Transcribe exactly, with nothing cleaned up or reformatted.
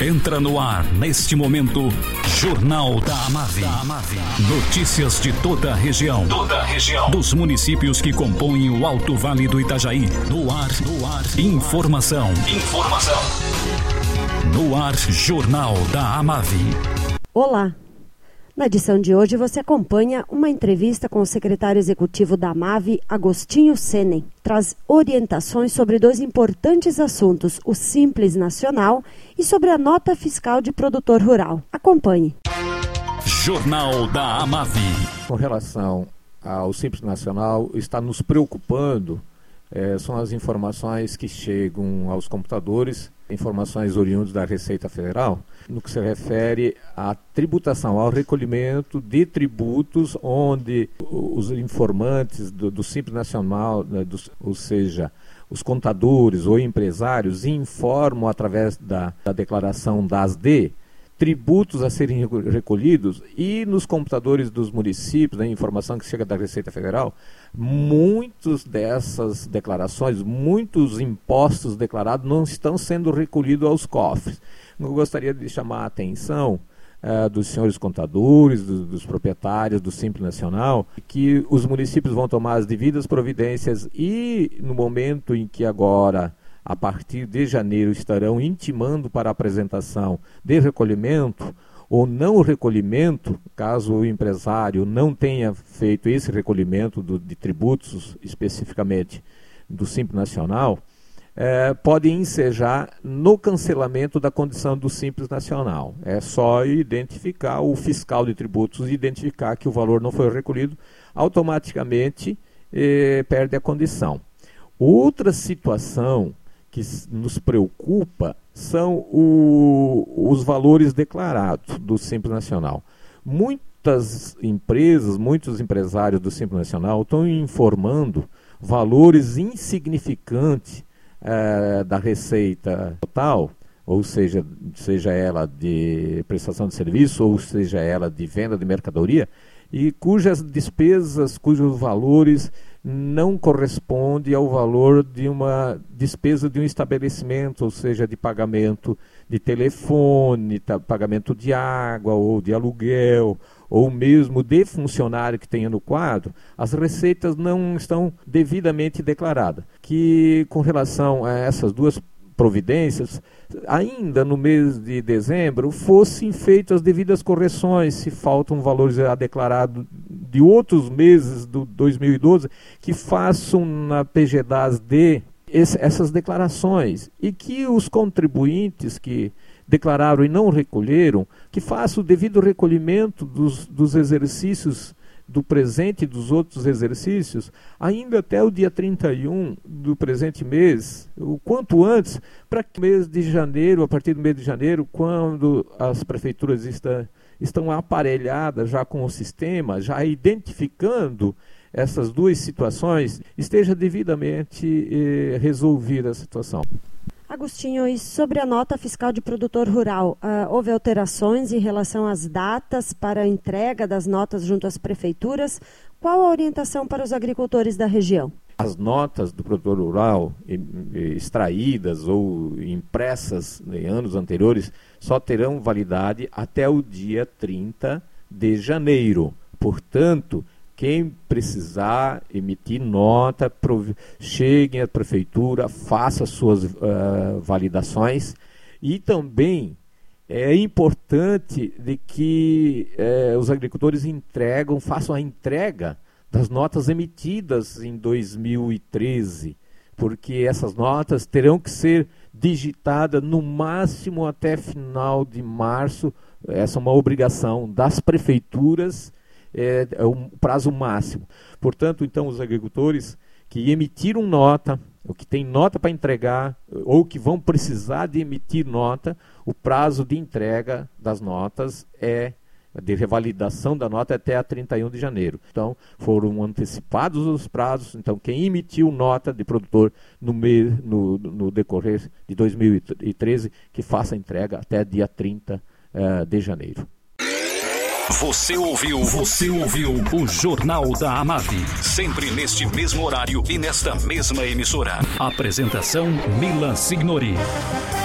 Entra no ar, neste momento, Jornal da Amave. Notícias de toda a região. Toda a região. Dos municípios que compõem o Alto Vale do Itajaí. No ar, no ar. Informação. Informação. No ar, Jornal da Amave. Olá. Na edição de hoje você acompanha uma entrevista com o secretário executivo da Amave, Agostinho Senen. Traz orientações sobre dois importantes assuntos, o Simples Nacional e sobre a nota fiscal de produtor rural. Acompanhe. Jornal da Amave. Com relação ao Simples Nacional, está nos preocupando é, são as informações que chegam aos computadores, informações oriundas da Receita Federal, no que se refere à tributação, ao recolhimento de tributos, onde os informantes do, do Simples Nacional, né, do, ou seja, os contadores ou empresários, informam através da, da declaração D A S D, tributos a serem recolhidos, e nos computadores dos municípios, a informação que chega da Receita Federal, muitas dessas declarações, muitos impostos declarados não estão sendo recolhidos aos cofres. Eu gostaria de chamar a atenção uh, dos senhores contadores, do, dos proprietários do Simples Nacional, que os municípios vão tomar as devidas providências e no momento em que agora, a partir de janeiro, estarão intimando para a apresentação de recolhimento ou não recolhimento, caso o empresário não tenha feito esse recolhimento do, de tributos, especificamente do Simples Nacional, é, pode ensejar no cancelamento da condição do Simples Nacional. É só identificar o fiscal de tributos e identificar que o valor não foi recolhido, automaticamente eh, perde a condição. Outra situação que nos preocupa são o, os valores declarados do Simples Nacional. Muitas empresas, muitos empresários do Simples Nacional estão informando valores insignificantes eh, da receita total, ou seja, seja ela de prestação de serviço, ou seja ela de venda de mercadoria, e cujas despesas, cujos valores não corresponde ao valor de uma despesa de um estabelecimento, ou seja, de pagamento de telefone, tá, pagamento de água ou de aluguel, ou mesmo de funcionário que tenha no quadro, as receitas não estão devidamente declaradas. Que com relação a essas duas providências, ainda no mês de dezembro, fossem feitas as devidas correções, se faltam valores a declarado de outros meses do dois mil e doze, que façam na P G D A S D esse, essas declarações, e que os contribuintes que declararam e não recolheram, que façam o devido recolhimento dos, dos exercícios do presente e dos outros exercícios, ainda até o dia trinta e um do presente mês, o quanto antes, para que o mês de janeiro, a partir do mês de janeiro, quando as prefeituras está, estão aparelhadas já com o sistema, já identificando essas duas situações, esteja devidamente eh, resolvida a situação. Agostinho, e sobre a nota fiscal de produtor rural, uh, houve alterações em relação às datas para a entrega das notas junto às prefeituras? Qual a orientação para os agricultores da região? As notas do produtor rural extraídas ou impressas em anos anteriores só terão validade até o dia trinta de janeiro. Portanto, quem precisar emitir nota, cheguem à prefeitura, faça suas uh, validações. E também é importante de que uh, os agricultores entregam, façam a entrega das notas emitidas em dois mil e treze, porque essas notas terão que ser digitadas no máximo até final de março. Essa é uma obrigação das prefeituras, é, é o prazo máximo. Portanto, então, os agricultores que emitiram nota, ou que têm nota para entregar, ou que vão precisar de emitir nota, o prazo de entrega das notas é de revalidação da nota até a trinta e um de janeiro. Então, foram antecipados os prazos. Então, quem emitiu nota de produtor no, mês, no, no decorrer de dois mil e treze, que faça a entrega até dia trinta uh, de janeiro. Você ouviu, você ouviu o Jornal da Amave, sempre neste mesmo horário e nesta mesma emissora. Apresentação Mila Signori.